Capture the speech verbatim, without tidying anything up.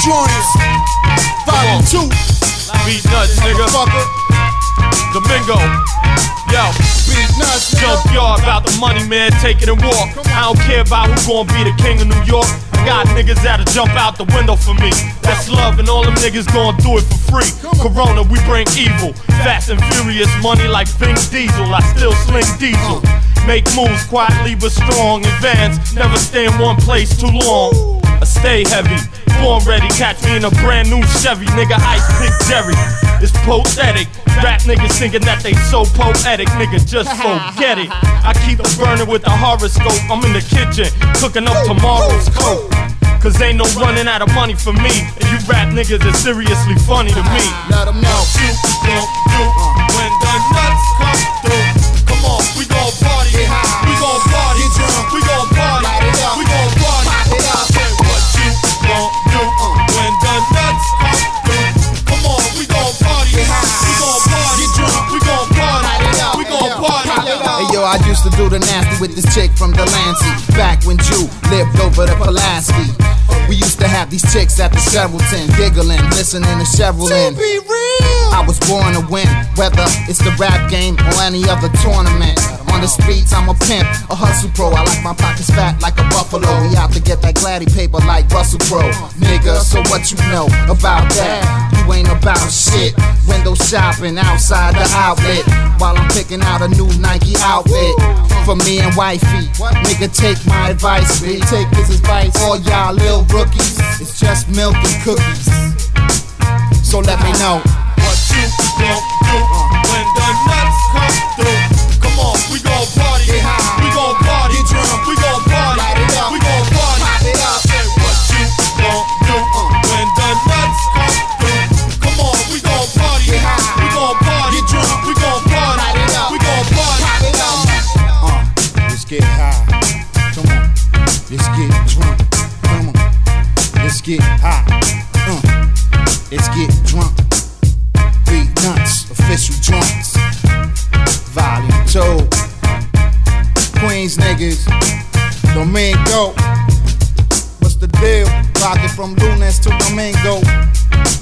joints. Volume two. Beat nuts, nigga. Domingo. Yo. Beat nuts, nigga. Junkyard about the money, man. Take it and walk. I don't care about who gon' be the king of New York. I got niggas that'll jump out the window for me. That's love, and all them niggas gon' do it for free. Corona, we bring evil. Fast and furious money like Vin Diesel. I still sling diesel. Make moves quietly but strong. Advance, never stay in one place too long. I stay heavy, born ready. Catch me in a brand new Chevy. Nigga, ice pick Jerry. It's pathetic. Rap niggas thinking that they so poetic. Nigga, just forget it. I keep it burning with the horoscope. I'm in the kitchen, cooking up tomorrow's coke. Cause ain't no running out of money for me. And you rap niggas are seriously funny to me. Let them know. You gon' do when the nuts come through. Come on, we gon' party. We gon' party. We gon' party. We gon' party. What you gon' do when the nuts come through? Come on, we gon' party. We gon' party. We gon' party. We gon' party. Hey yo, I used to do the nasty with this chick from Delancey. Back when Jew lived over the Pulaski. We used to have these chicks at the Sheraton, giggling, listening to Sherilyn. Be real. I was born to win, whether it's the rap game or any other tournament. On the streets, I'm a pimp, a hustle pro. I like my pockets fat like a buffalo. We out to get that gladdy paper like Russell Crowe. Nigga, so what you know about that? You ain't about shit. Window shopping outside the outlet, while I'm picking out a new Nike outfit for me and wifey. Nigga, take my advice, B. Take this advice. All y'all little rookies, it's just milk and cookies. So let me know what you gon' do when the nuts come through. Come on, we gon' party. We gon' party. We gon' party. We gon' party. What you gon' do when the nuts come through? Come on, we gon' party. We gon' party. We gon' party. We gon' party. Uh, let's get high. Come on, let's get drunk. Come on, let's get high. Uh, let's get drunk. Beat nuts, official joints. Volume two. Queens niggas, Domingo. What's the deal? Rockin' from Lunes to Domingo.